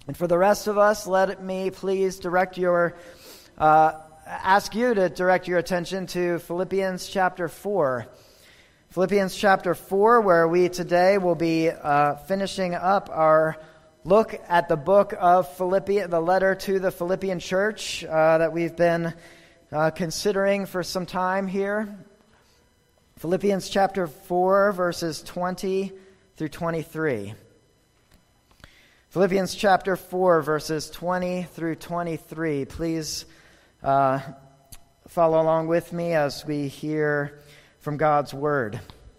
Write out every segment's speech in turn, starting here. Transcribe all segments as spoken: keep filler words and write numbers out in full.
And for the rest of us, let me please direct your, uh, ask you to direct your attention to Philippians chapter four. Philippians chapter four, where we today will be uh, finishing up our look at the book of Philippians, the letter to the Philippian church uh, that we've been uh, considering for some time here. Philippians chapter four, verses twenty through twenty-three. Philippians chapter four, verses twenty through twenty-three. Please uh, follow along with me as we hear from God's word.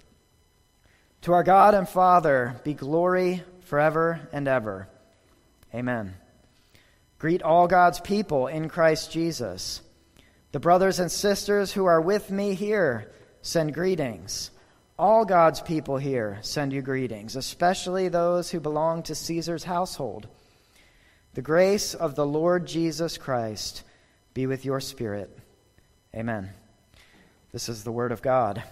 To our God and Father be glory forever and ever. Amen. Greet all God's people in Christ Jesus. The brothers and sisters who are with me here send greetings. All God's people here send you greetings, especially those who belong to Caesar's household. The grace of the Lord Jesus Christ be with your spirit. Amen. This is the word of God.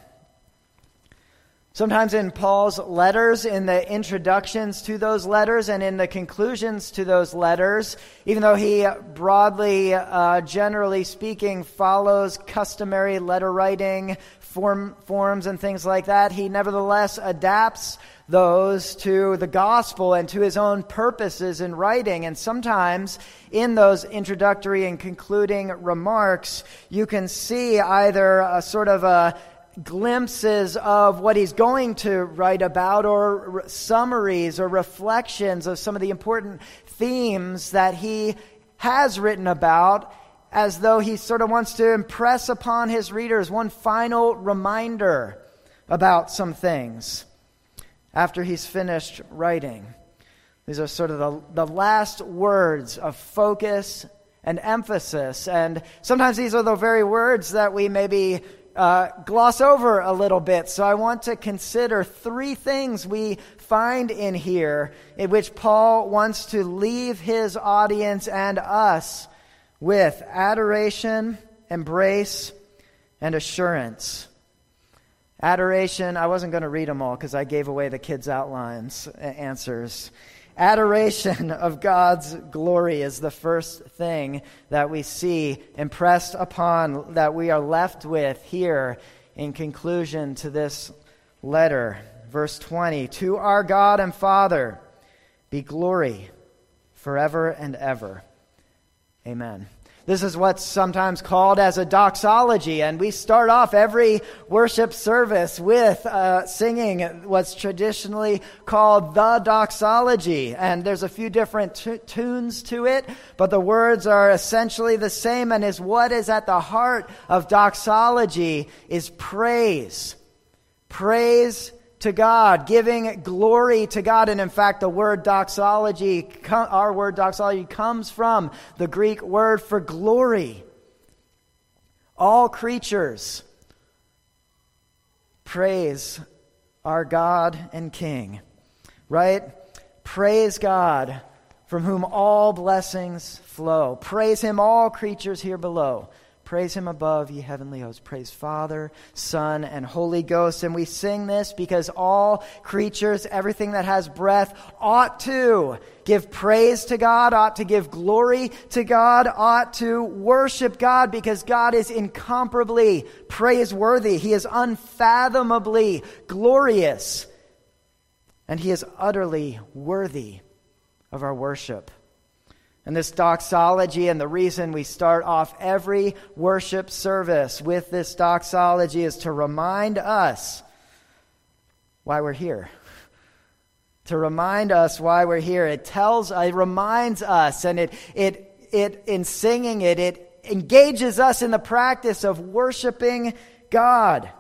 Sometimes in Paul's letters, in the introductions to those letters and in the conclusions to those letters, even though he broadly, uh, generally speaking, follows customary letter writing form, forms and things like that, he nevertheless adapts those to the gospel and to his own purposes in writing. And sometimes in those introductory and concluding remarks, you can see either a sort of a glimpses of what he's going to write about, or r- summaries or reflections of some of the important themes that he has written about, as though he sort of wants to impress upon his readers one final reminder about some things after he's finished writing. These are sort of the, the last words of focus and emphasis, and sometimes these are the very words that we maybe Uh, gloss over a little bit. So I want to consider three things we find in here in which Paul wants to leave his audience and us with: adoration, embrace, and assurance. Adoration, I wasn't going to read them all because I gave away the kids' outlines uh, answers. Adoration of God's glory is the first thing that we see impressed upon, that we are left with here in conclusion to this letter. Verse twenty, to our God and Father be glory forever and ever. Amen. This is what's sometimes called as a doxology, and we start off every worship service with uh, singing what's traditionally called the doxology. And there's a few different t- tunes to it, but the words are essentially the same, and is what is at the heart of doxology is praise. Praise to God, giving glory to God. And in fact, the word doxology, our word doxology, comes from the Greek word for glory. All creatures praise our God and King, right? Praise God, from whom all blessings flow. Praise Him, all creatures here below. Praise Him above, ye heavenly hosts. Praise Father, Son, and Holy Ghost. And we sing this because all creatures, everything that has breath, ought to give praise to God, ought to give glory to God, ought to worship God, because God is incomparably praiseworthy. He is unfathomably glorious. And He is utterly worthy of our worship. And this doxology, and the reason we start off every worship service with this doxology, is to remind us why we're here. To remind us why we're here. It tells, it reminds us, and it, it, it, in singing it, it engages us in the practice of worshiping God.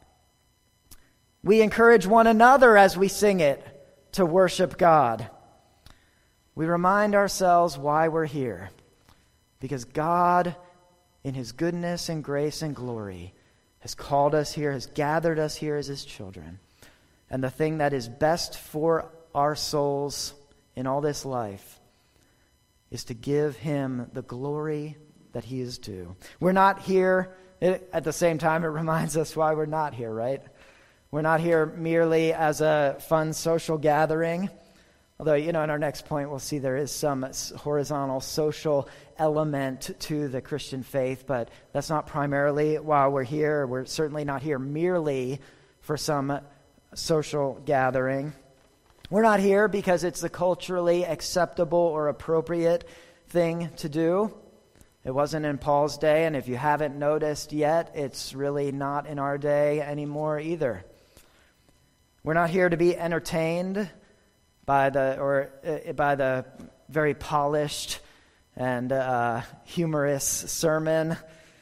We encourage one another as we sing it to worship God. We remind ourselves why we're here. Because God, in His goodness and grace and glory, has called us here, has gathered us here as His children. And the thing that is best for our souls in all this life is to give Him the glory that He is due. We're not here, it, at the same time it reminds us why we're not here, right? We're not here merely as a fun social gathering. Although, you know, in our next point, we'll see there is some horizontal social element to the Christian faith, but that's not primarily why we're here. We're certainly not here merely for some social gathering. We're not here because it's the culturally acceptable or appropriate thing to do. It wasn't in Paul's day, and if you haven't noticed yet, it's really not in our day anymore either. We're not here to be entertained by the or uh, by the very polished and uh, humorous sermon.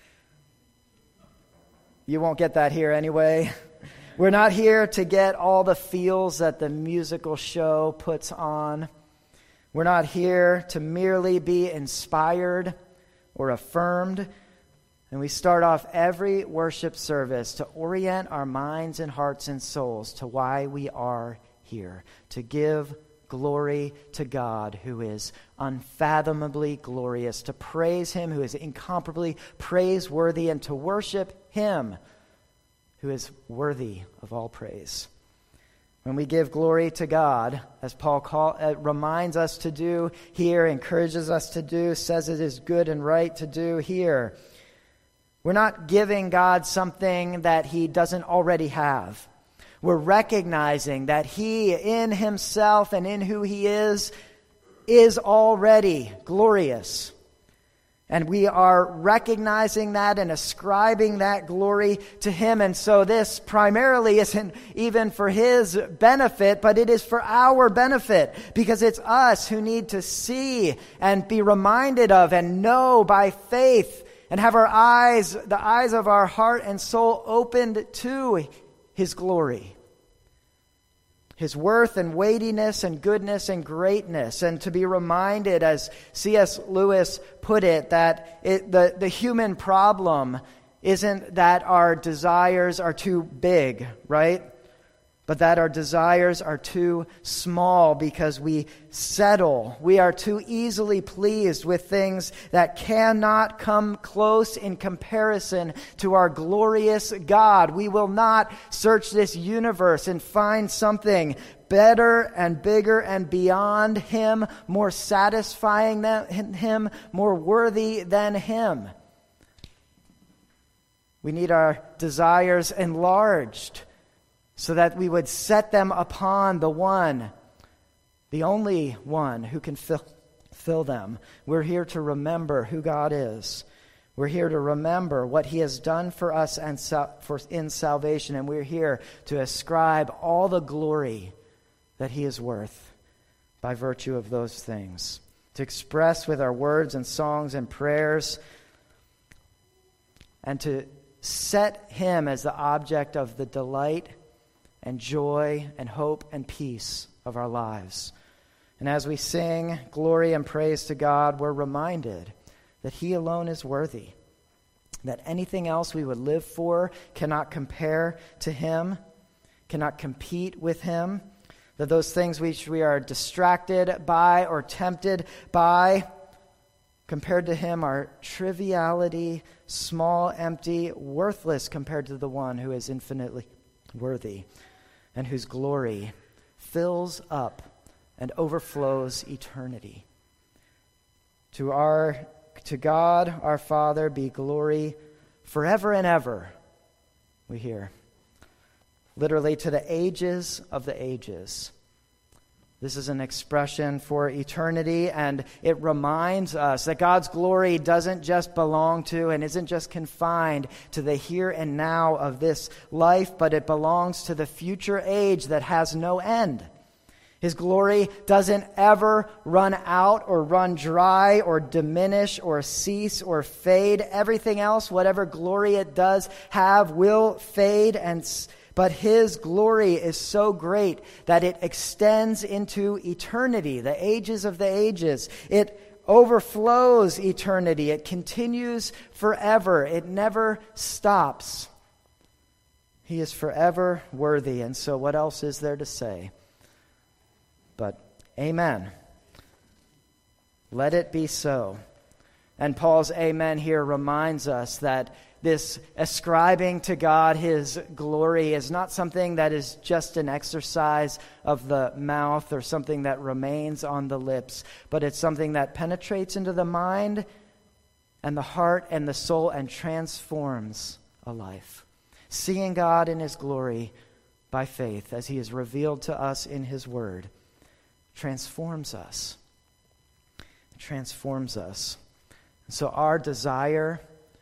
You won't get that here anyway. We're not here to get all the feels that the musical show puts on. We're not here to merely be inspired or affirmed. And we start off every worship service to orient our minds and hearts and souls to why we are here, to give glory to God who is unfathomably glorious, to praise him who is incomparably praiseworthy, and to worship him who is worthy of all praise. When we give glory to God, as Paul call, uh, reminds us to do here, encourages us to do, says it is good and right to do here, we're not giving God something that he doesn't already have. We're recognizing that he, in himself and in who he is, is already glorious. And we are recognizing that and ascribing that glory to him. And so this primarily isn't even for his benefit, but it is for our benefit, because it's us who need to see and be reminded of and know by faith and have our eyes, the eyes of our heart and soul opened to his glory, his worth and weightiness and goodness and greatness, and to be reminded, as C S Lewis put it, that it, the, the human problem isn't that our desires are too big, right? But that our desires are too small because we settle. We are too easily pleased with things that cannot come close in comparison to our glorious God. We will not search this universe and find something better and bigger and beyond him, more satisfying than him, more worthy than him. We need our desires enlarged, so that we would set them upon the one, the only one who can fill, fill them. We're here to remember who God is. We're here to remember what he has done for us and sal- for in salvation. And we're here to ascribe all the glory that he is worth by virtue of those things. To express with our words and songs and prayers, and to set him as the object of the delight and joy and hope and peace of our lives. And as we sing glory and praise to God, we're reminded that he alone is worthy, that anything else we would live for cannot compare to him, cannot compete with him, that those things which we are distracted by or tempted by, compared to him, are triviality, small, empty, worthless compared to the one who is infinitely worthy, and whose glory fills up and overflows eternity. To our, to God, our Father, be glory forever and ever, we hear. Literally, to the ages of the ages. This is an expression for eternity, and it reminds us that God's glory doesn't just belong to and isn't just confined to the here and now of this life, but it belongs to the future age that has no end. His glory doesn't ever run out or run dry or diminish or cease or fade. Everything else, whatever glory it does have, will fade, and but his glory is so great that it extends into eternity, the ages of the ages. It overflows eternity. It continues forever. It never stops. He is forever worthy. And so what else is there to say? But amen. Let it be so. And Paul's amen here reminds us that this ascribing to God his glory is not something that is just an exercise of the mouth or something that remains on the lips, but it's something that penetrates into the mind and the heart and the soul and transforms a life. Seeing God in his glory by faith as he is revealed to us in his word transforms us. It transforms us. And so our desire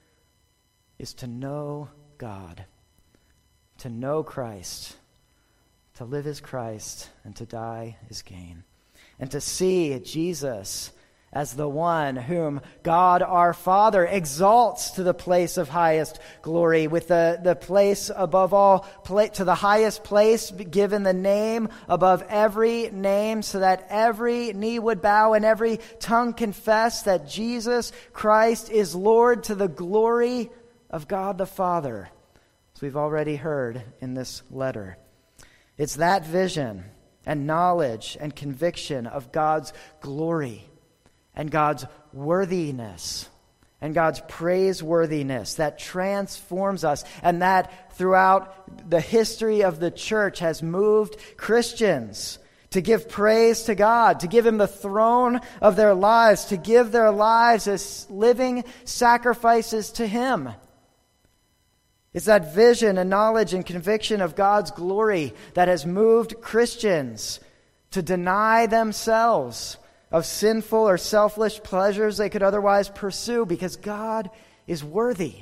is to know God, to know Christ, to live as Christ, and to die as gain. And to see Jesus as the one whom God our Father exalts to the place of highest glory, with the, the place above all, to the highest place, given the name above every name, so that every knee would bow and every tongue confess that Jesus Christ is Lord, to the glory of God the Father, as we've already heard in this letter. It's that vision and knowledge and conviction of God's glory and God's worthiness and God's praiseworthiness that transforms us, and that throughout the history of the church has moved Christians to give praise to God, to give him the throne of their lives, to give their lives as living sacrifices to him. It's that vision and knowledge and conviction of God's glory that has moved Christians to deny themselves of sinful or selfish pleasures they could otherwise pursue, because God is worthy.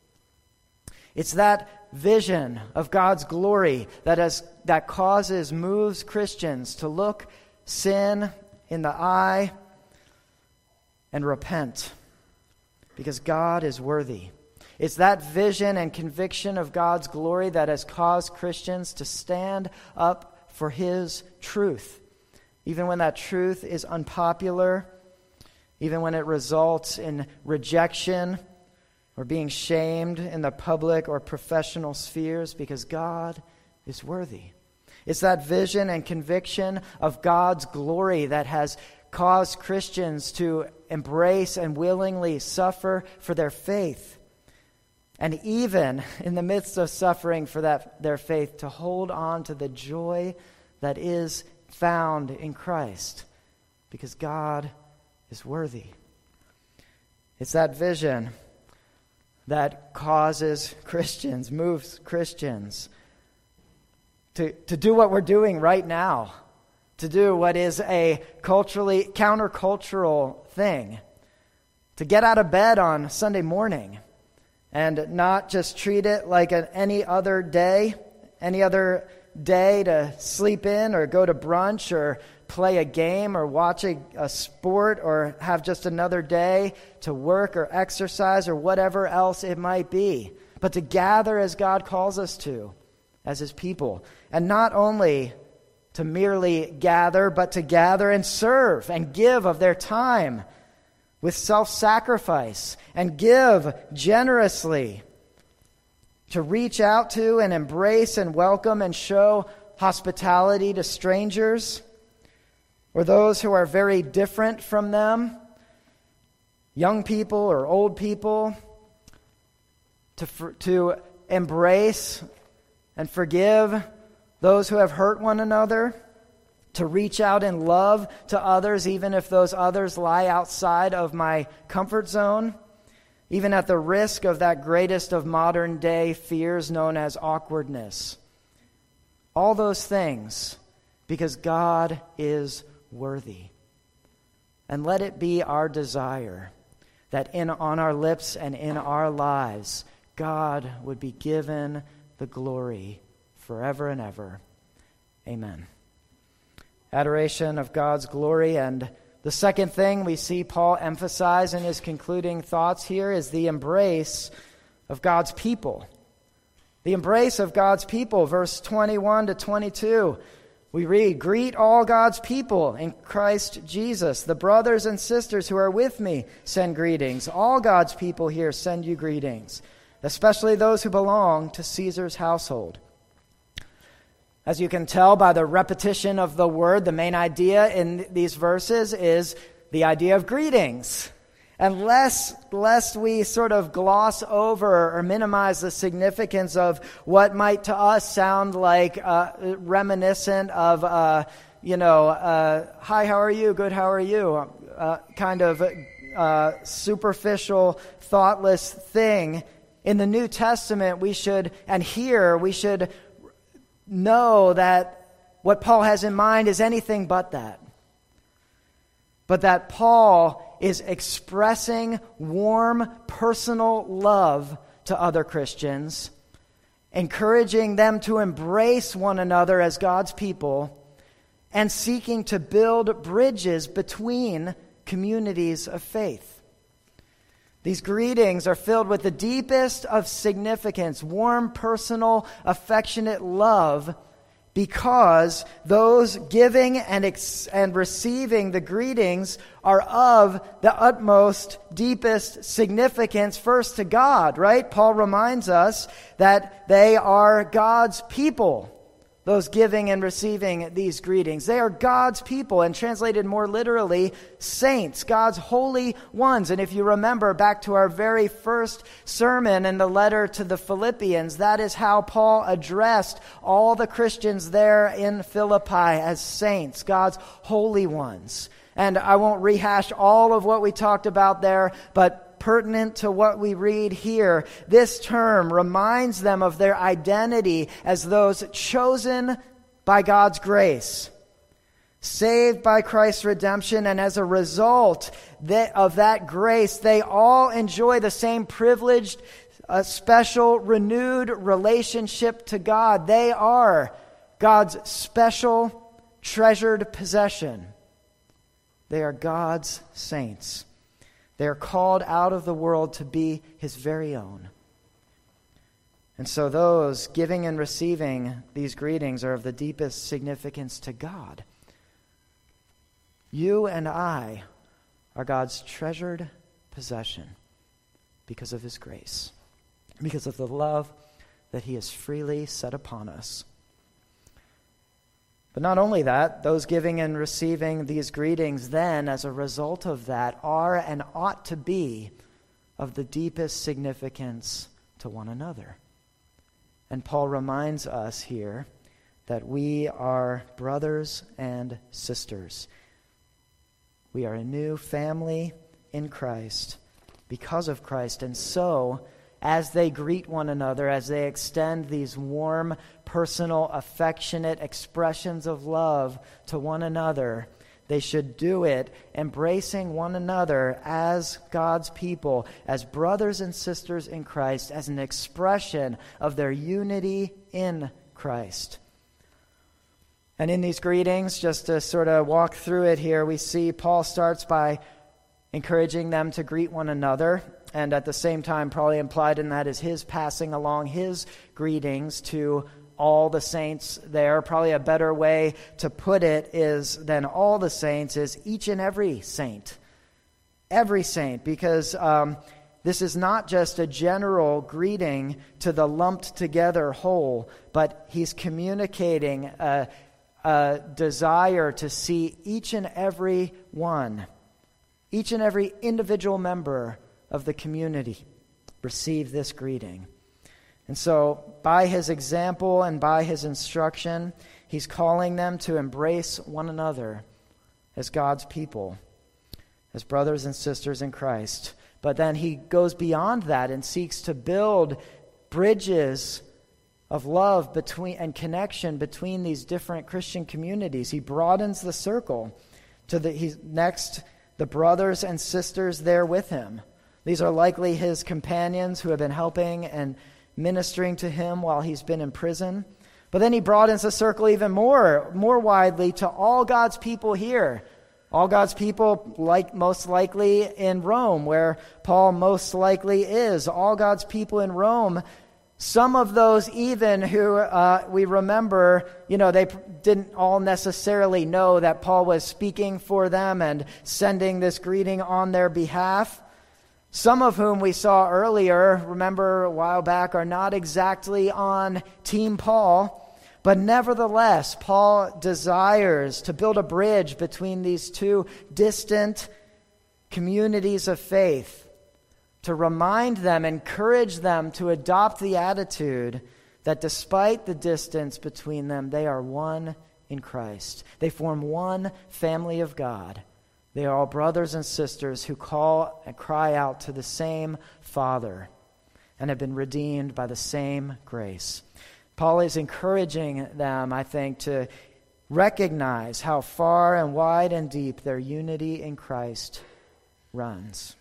It's that vision of God's glory that has that causes, moves Christians to look sin in the eye and repent, because God is worthy. It's that vision and conviction of God's glory that has caused Christians to stand up for his truth, even when that truth is unpopular, even when it results in rejection or being shamed in the public or professional spheres, because God is worthy. It's that vision and conviction of God's glory that has caused Christians to embrace and willingly suffer for their faith. And even in the midst of suffering for that their faith, to hold on to the joy that is found in Christ, because God is worthy. It's that vision that causes Christians, moves Christians to, to do what we're doing right now, to do what is a culturally countercultural thing, to get out of bed on Sunday morning and not just treat it like an, any other day, any other day to sleep in or go to brunch or play a game or watch a, a sport or have just another day to work or exercise or whatever else it might be, but to gather as God calls us to, as his people. And not only to merely gather, but to gather and serve and give of their time with self-sacrifice and give generously, to reach out to and embrace and welcome and show hospitality to strangers or those who are very different from them, young people or old people, to, to embrace and forgive those who have hurt one another, to reach out in love to others, even if those others lie outside of my comfort zone, even at the risk of that greatest of modern day fears known as awkwardness. All those things because God is worthy. And let it be our desire that in on our lips and in our lives, God would be given the glory forever and ever. Amen. Adoration of God's glory. And the second thing we see Paul emphasize in his concluding thoughts here is the embrace of God's people. The embrace of God's people, verse twenty-one to twenty-two. We read, "Greet all God's people in Christ Jesus. The brothers and sisters who are with me send greetings. All God's people here send you greetings, especially those who belong to Caesar's household." As you can tell by the repetition of the word, the main idea in these verses is the idea of greetings. And lest, lest we sort of gloss over or minimize the significance of what might to us sound like uh, reminiscent of, uh, you know, uh, hi, how are you? Good, how are you? Uh, kind of uh, superficial, thoughtless thing. In the New Testament, we should, and here, we should know that what Paul has in mind is anything but that. But that Paul is expressing warm, personal love to other Christians, encouraging them to embrace one another as God's people, and seeking to build bridges between communities of faith. These greetings are filled with the deepest of significance, warm, personal, affectionate love, because those giving and ex- and receiving the greetings are of the utmost, deepest significance first to God, right? Paul reminds us that they are God's people, those giving and receiving these greetings. They are God's people, and translated more literally, saints, God's holy ones. And if you remember back to our very first sermon in the letter to the Philippians, that is how Paul addressed all the Christians there in Philippi as saints, God's holy ones. And I won't rehash all of what we talked about there, but pertinent to what we read here, this term reminds them of their identity as those chosen by God's grace, saved by Christ's redemption, and as a result of that grace, they all enjoy the same privileged, uh, special, renewed relationship to God. They are God's special, treasured possession. They are God's saints. They are called out of the world to be His very own. And so those giving and receiving these greetings are of the deepest significance to God. You and I are God's treasured possession because of His grace, because of the love that He has freely set upon us. But not only that, those giving and receiving these greetings then, as a result of that, are and ought to be of the deepest significance to one another. And Paul reminds us here that we are brothers and sisters. We are a new family in Christ because of Christ. And so, as they greet one another, as they extend these warm, personal, affectionate expressions of love to one another, they should do it embracing one another as God's people, as brothers and sisters in Christ, as an expression of their unity in Christ. And in these greetings, just to sort of walk through it here, we see Paul starts by encouraging them to greet one another. And at the same time, probably implied in that is his passing along his greetings to all the saints there. Probably a better way to put it is than all the saints is each and every saint. Every saint, because um, this is not just a general greeting to the lumped together whole, but he's communicating a, a desire to see each and every one, each and every individual member of the community receive this greeting. And so, by his example and by his instruction, he's calling them to embrace one another as God's people, as brothers and sisters in Christ. But then he goes beyond that and seeks to build bridges of love between and connection between these different Christian communities. He broadens the circle to the he's next the brothers and sisters there with him. These are likely his companions who have been helping and ministering to him while he's been in prison. But then he broadens the circle even more, more widely to all God's people here. All God's people, like most likely in Rome, where Paul most likely is. All God's people in Rome. Some of those even who uh, we remember, you know, they didn't all necessarily know that Paul was speaking for them and sending this greeting on their behalf. Some of whom we saw earlier, remember a while back, are not exactly on Team Paul. But nevertheless, Paul desires to build a bridge between these two distant communities of faith, to remind them, encourage them to adopt the attitude that despite the distance between them, they are one in Christ. They form one family of God. They are all brothers and sisters who call and cry out to the same Father and have been redeemed by the same grace. Paul is encouraging them, I think, to recognize how far and wide and deep their unity in Christ runs.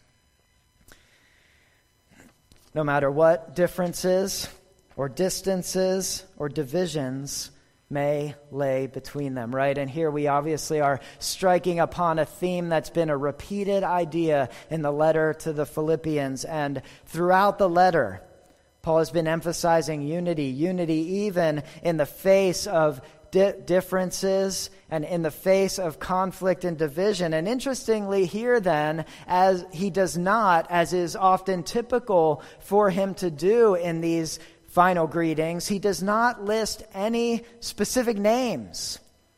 No matter what differences or distances or divisions may lay between them, right? And here we obviously are striking upon a theme that's been a repeated idea in the letter to the Philippians. And throughout the letter, Paul has been emphasizing unity, unity even in the face of di- differences and in the face of conflict and division. And interestingly here then, as he does not, as is often typical for him to do in these final greetings, he does not list any specific names.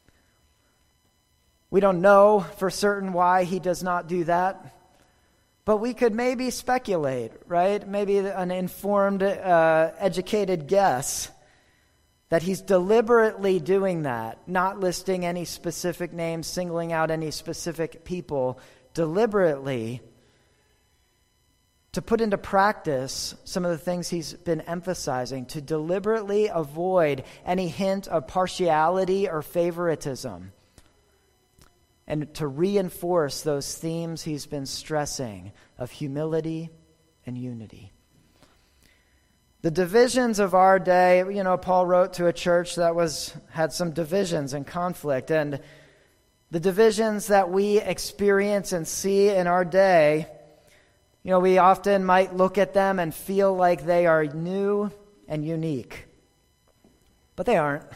We don't know for certain why he does not do that, but we could maybe speculate, right? Maybe an informed, uh, educated guess that he's deliberately doing that, not listing any specific names, singling out any specific people, deliberately to put into practice some of the things he's been emphasizing, to deliberately avoid any hint of partiality or favoritism, and to reinforce those themes he's been stressing of humility and unity. The divisions of our day, you know, Paul wrote to a church that was had some divisions and conflict, and the divisions that we experience and see in our day, you know, we often might look at them and feel like they are new and unique, but they aren't.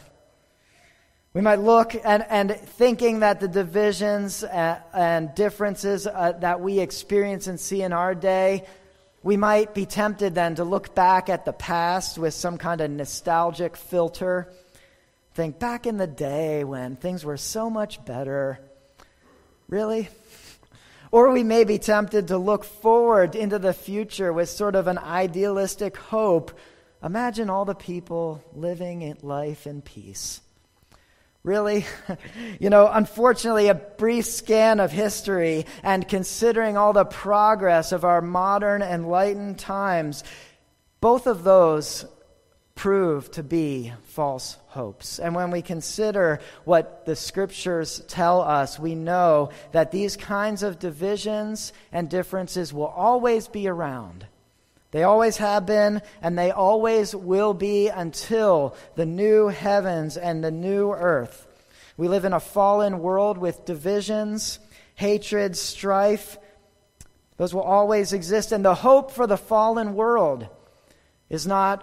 We might look and, and thinking that the divisions and, and differences uh, that we experience and see in our day, we might be tempted then to look back at the past with some kind of nostalgic filter. Think back in the day when things were so much better. Really? Or we may be tempted to look forward into the future with sort of an idealistic hope. Imagine all the people living in life in peace. Really? You know, unfortunately, a brief scan of history and considering all the progress of our modern enlightened times, both of those prove to be false hopes. And when we consider what the scriptures tell us, we know that these kinds of divisions and differences will always be around. They always have been, and they always will be until the new heavens and the new earth. We live in a fallen world with divisions, hatred, strife. Those will always exist. And the hope for the fallen world is not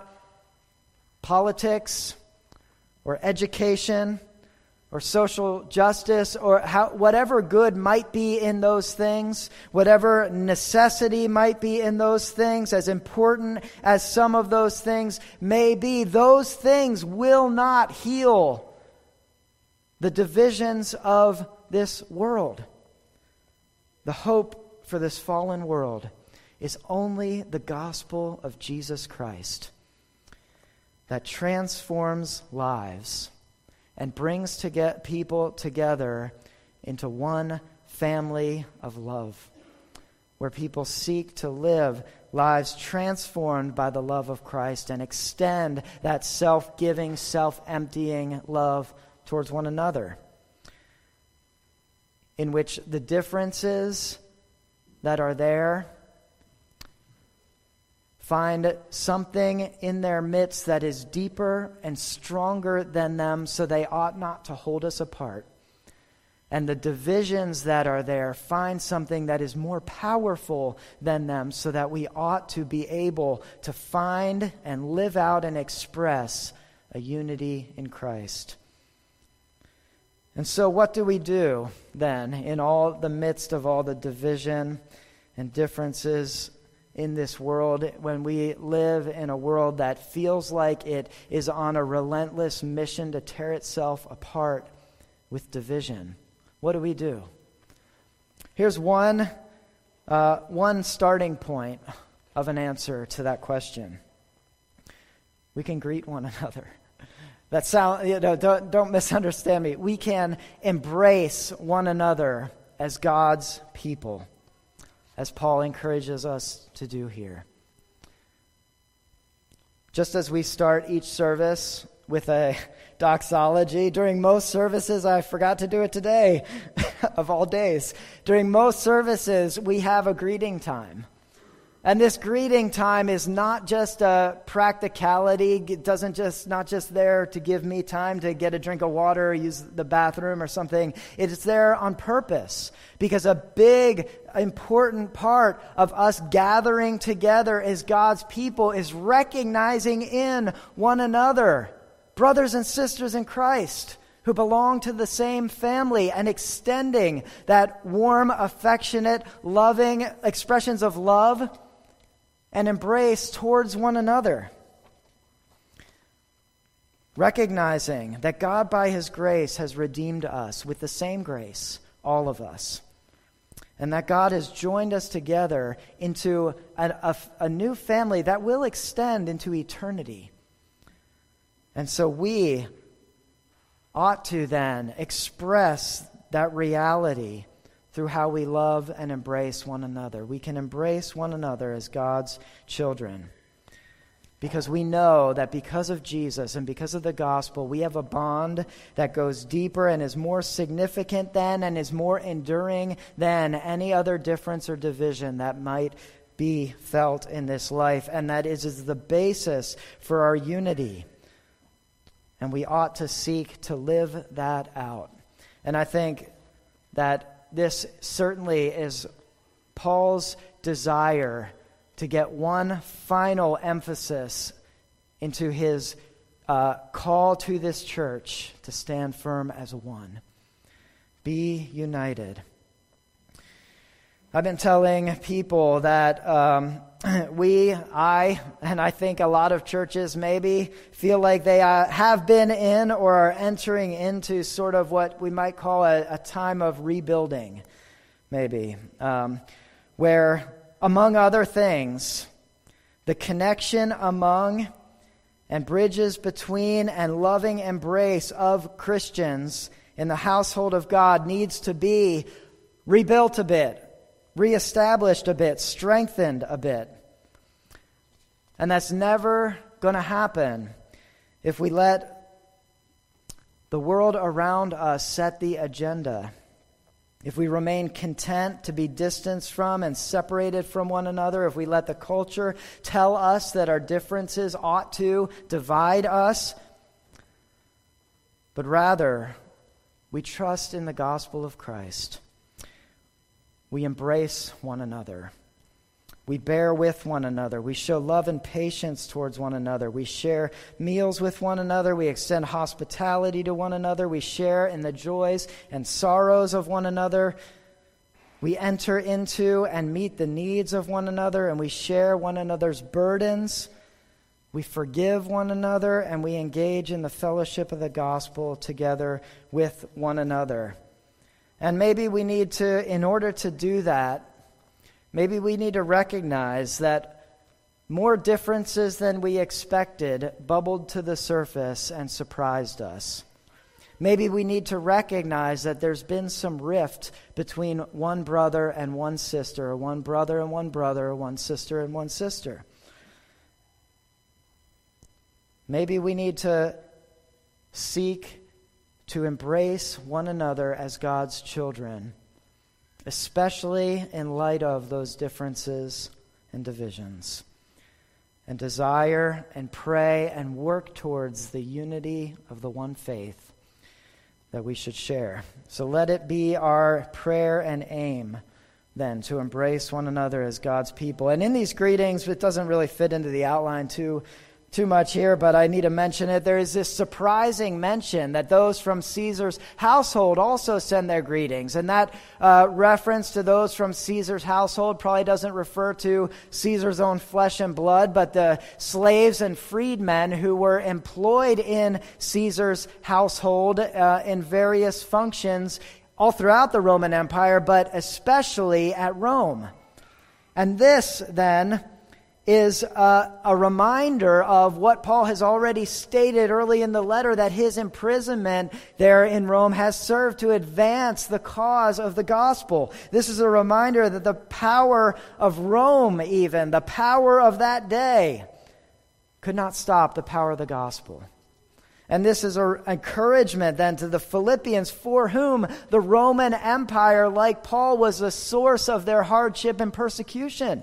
politics or education or social justice or how, whatever good might be in those things, whatever necessity might be in those things, as important as some of those things may be, those things will not heal the divisions of this world. The hope for this fallen world is only the gospel of Jesus Christ that transforms lives and brings to get people together into one family of love, where people seek to live lives transformed by the love of Christ and extend that self-giving, self-emptying love towards one another, in which the differences that are there find something in their midst that is deeper and stronger than them, so they ought not to hold us apart. And the divisions that are there find something that is more powerful than them, so that we ought to be able to find and live out and express a unity in Christ. And so what do we do then in all the midst of all the division and differences in this world, when we live in a world that feels like it is on a relentless mission to tear itself apart with division? What do we do? Here's one uh, one starting point of an answer to that question. We can greet one another. That sound, you know, don't, don't misunderstand me. We can embrace one another as God's people, as Paul encourages us to do here. Just as we start each service with a doxology, during most services, I forgot to do it today, of all days. During most services, we have a greeting time. And this greeting time is not just a practicality. It doesn't just not just there to give me time to get a drink of water or use the bathroom or something. It's there on purpose, because a big, important part of us gathering together as God's people is recognizing in one another, brothers and sisters in Christ, who belong to the same family, and extending that warm, affectionate, loving expressions of love and embrace towards one another. Recognizing that God, by His grace, has redeemed us with the same grace, all of us. And that God has joined us together into a, a, a new family that will extend into eternity. And so we ought to then express that reality through how we love and embrace one another. We can embrace one another as God's children, because we know that because of Jesus and because of the gospel, we have a bond that goes deeper and is more significant than and is more enduring than any other difference or division that might be felt in this life, and that is, is the basis for our unity. And we ought to seek to live that out. And I think that this certainly is Paul's desire to get one final emphasis into his uh, call to this church to stand firm as one. Be united. I've been telling people that um, we, I, and I think a lot of churches maybe feel like they uh, have been in or are entering into sort of what we might call a, a time of rebuilding, maybe, um, where, among other things, the connection among and bridges between and loving embrace of Christians in the household of God needs to be rebuilt a bit, reestablished a bit, strengthened a bit. And that's never going to happen if we let the world around us set the agenda. If we remain content to be distanced from and separated from one another, if we let the culture tell us that our differences ought to divide us, but rather we trust in the gospel of Christ. We embrace one another. We bear with one another. We show love and patience towards one another. We share meals with one another. We extend hospitality to one another. We share in the joys and sorrows of one another. We enter into and meet the needs of one another, and we share one another's burdens. We forgive one another, and we engage in the fellowship of the gospel together with one another. And maybe we need to, in order to do that, maybe we need to recognize that more differences than we expected bubbled to the surface and surprised us. Maybe we need to recognize that there's been some rift between one brother and one sister, or one brother and one brother, or one sister and one sister. Maybe we need to seek to embrace one another as God's children, especially in light of those differences and divisions, and desire and pray and work towards the unity of the one faith that we should share. So let it be our prayer and aim then to embrace one another as God's people. And in these greetings, it doesn't really fit into the outline too Too much here, but I need to mention it. There is this surprising mention that those from Caesar's household also send their greetings. And that uh, reference to those from Caesar's household probably doesn't refer to Caesar's own flesh and blood, but the slaves and freedmen who were employed in Caesar's household uh, in various functions all throughout the Roman Empire, but especially at Rome. And this, then, is a, a reminder of what Paul has already stated early in the letter, that his imprisonment there in Rome has served to advance the cause of the gospel. This is a reminder that the power of Rome, even, the power of that day, could not stop the power of the gospel. And this is an encouragement then to the Philippians, for whom the Roman Empire, like Paul, was the source of their hardship and persecution.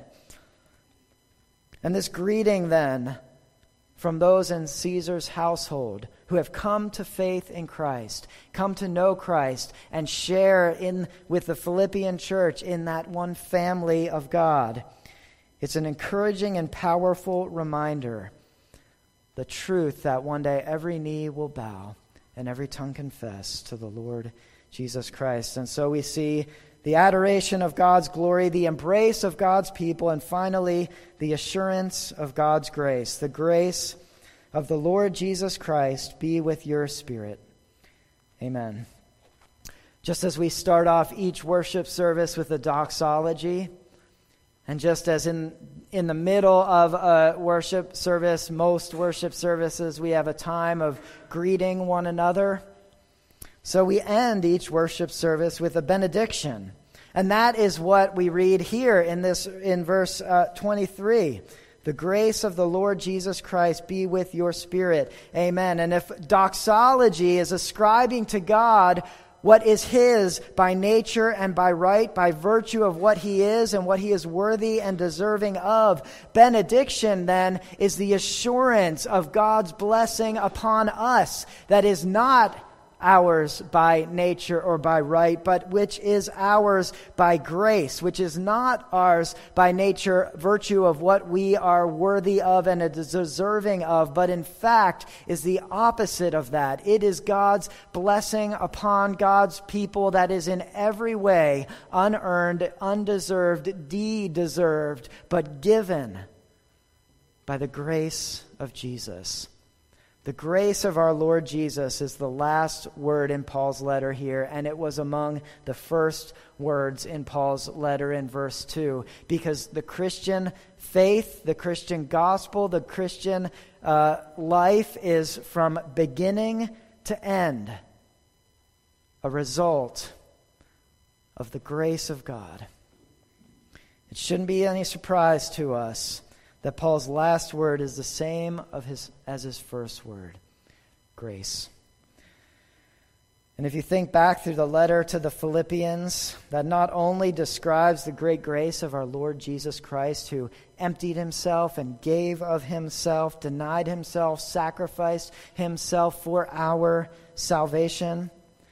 And this greeting then from those in Caesar's household who have come to faith in Christ, come to know Christ, and share in with the Philippian church in that one family of God. It's an encouraging and powerful reminder, the truth that one day every knee will bow and every tongue confess to the Lord Jesus Christ. And so we see the adoration of God's glory, the embrace of God's people, and finally, the assurance of God's grace. The grace of the Lord Jesus Christ be with your spirit. Amen. Just as we start off each worship service with a doxology, and just as in, in the middle of a worship service, most worship services, we have a time of greeting one another, so we end each worship service with a benediction. And that is what we read here in this in verse uh, twenty-three. The grace of the Lord Jesus Christ be with your spirit. Amen. And if doxology is ascribing to God what is his by nature and by right, by virtue of what he is and what he is worthy and deserving of, benediction then is the assurance of God's blessing upon us that is not ours by nature or by right, but which is ours by grace, which is not ours by nature, virtue of what we are worthy of and deserving of, but in fact is the opposite of that. It is God's blessing upon God's people that is in every way unearned, undeserved, de-deserved, but given by the grace of Jesus. The grace of our Lord Jesus is the last word in Paul's letter here, and it was among the first words in Paul's letter in verse two, because the Christian faith, the Christian gospel, the Christian uh, life is from beginning to end a result of the grace of God. It shouldn't be any surprise to us that Paul's last word is the same of his as his first word, grace. And if you think back through the letter to the Philippians, that not only describes the great grace of our Lord Jesus Christ, who emptied himself and gave of himself, denied himself, sacrificed himself for our salvation.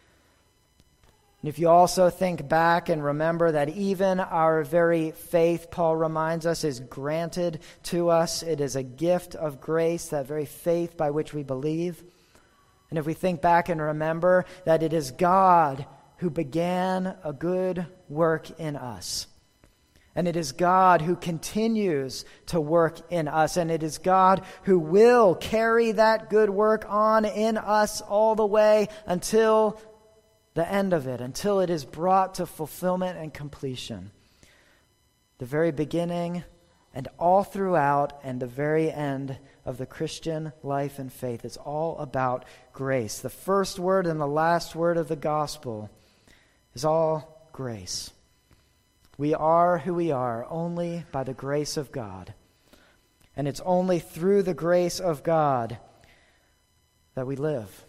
And if you also think back and remember that even our very faith, Paul reminds us, is granted to us. It is a gift of grace, that very faith by which we believe. And if we think back and remember that it is God who began a good work in us. And it is God who continues to work in us. And it is God who will carry that good work on in us all the way until the end of it, until it is brought to fulfillment and completion. The very beginning and all throughout and the very end of the Christian life and faith. It's all about grace. The first word and the last word of the gospel is all grace. We are who we are only by the grace of God. And it's only through the grace of God that we live.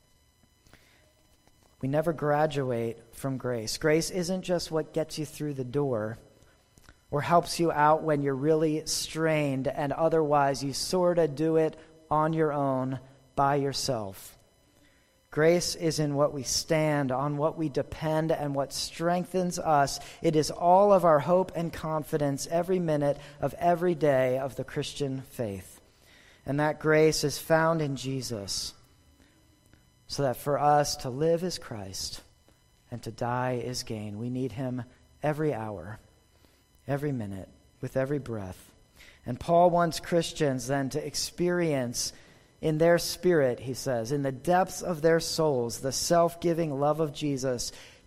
We never graduate from grace. Grace isn't just what gets you through the door or helps you out when you're really strained and otherwise you sort of do it on your own by yourself. Grace is in what we stand, on what we depend, and what strengthens us. It is all of our hope and confidence every minute of every day of the Christian faith. And that grace is found in Jesus. So that for us to live is Christ and to die is gain. We need him every hour, every minute, with every breath. And Paul wants Christians then to experience in their spirit, he says, in the depths of their souls, the self-giving love of Jesus,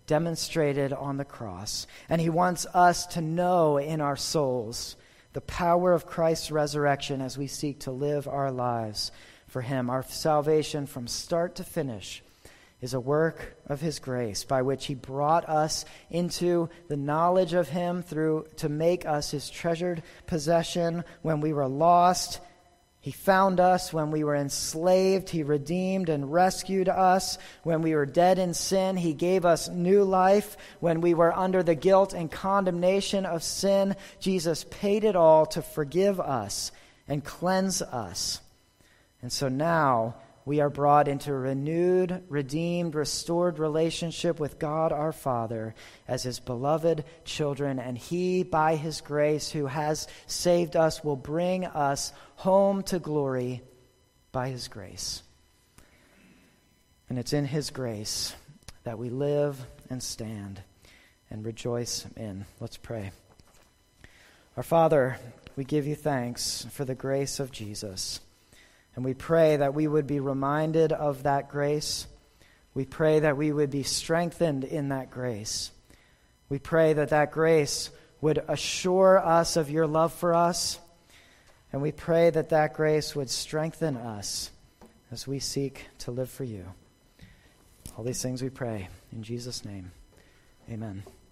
demonstrated on the cross. And he wants us to know in our souls the power of Christ's resurrection as we seek to live our lives for him. Our salvation from start to finish is a work of his grace by which he brought us into the knowledge of him through to make us his treasured possession when we were lost. He found us when we were enslaved. He redeemed and rescued us. When we were dead in sin, he gave us new life. When we were under the guilt and condemnation of sin, Jesus paid it all to forgive us and cleanse us. And so now we are brought into a renewed, redeemed, restored relationship with God our Father as his beloved children. And he, by his grace, who has saved us, will bring us home to glory by his grace. And it's in his grace that we live and stand and rejoice in. Let's pray. Our Father, we give you thanks for the grace of Jesus. And we pray that we would be reminded of that grace. We pray that we would be strengthened in that grace. We pray that that grace would assure us of your love for us. And we pray that that grace would strengthen us as we seek to live for you. All these things we pray in Jesus' name. Amen.